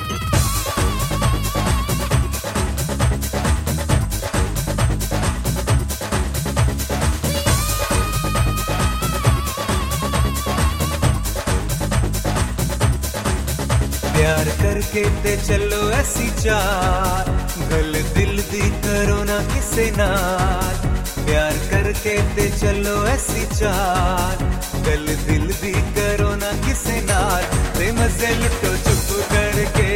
प्यार करके ते चलो ऐसी चाल, गल दिल दी करो ना किसे नाल। प्यार करके ते चलो ऐसी चाल, गल दिल दी करो ना किसे नाल। ते मजे लुटो चुप करके